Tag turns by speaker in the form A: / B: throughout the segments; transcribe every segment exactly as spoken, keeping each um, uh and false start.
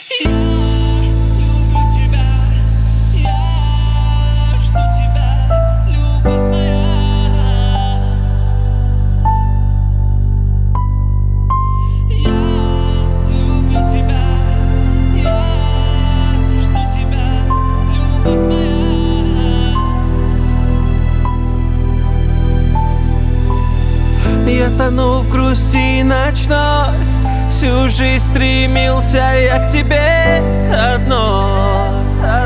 A: Я тону в грусти ночной, всю жизнь стремился я к тебе одной.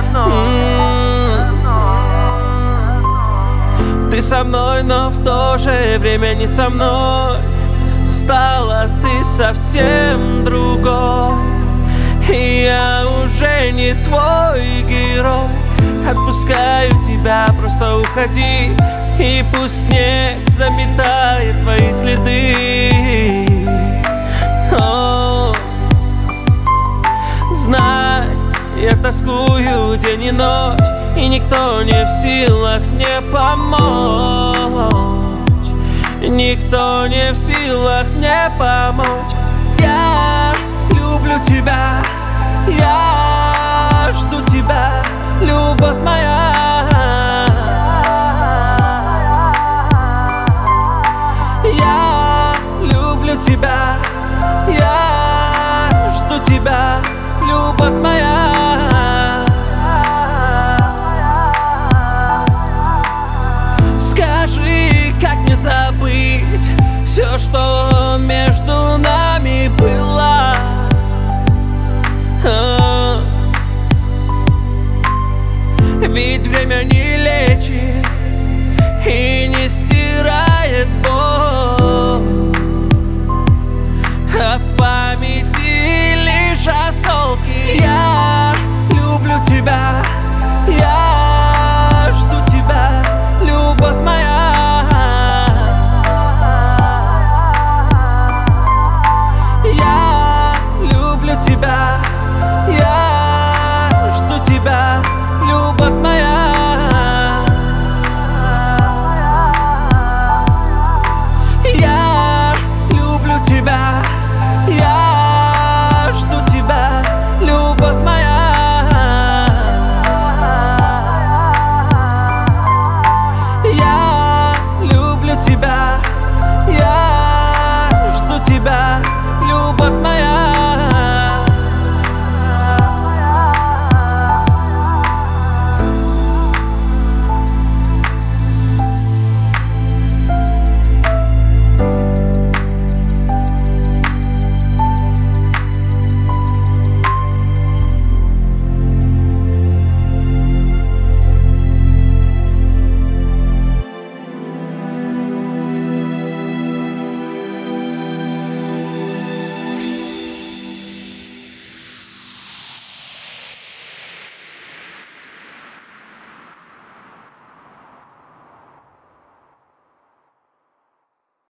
A: М-м-м. Ты со мной, но в то же время не со мной. Стала ты совсем другой, и я уже не твой герой. Отпускаю тебя, просто уходи, и пусть снег заметает твои следы. О, знай, я тоскую день и ночь, и никто не в силах мне помочь. Никто не в силах мне помочь. Я люблю тебя, я жду тебя, любовь моя.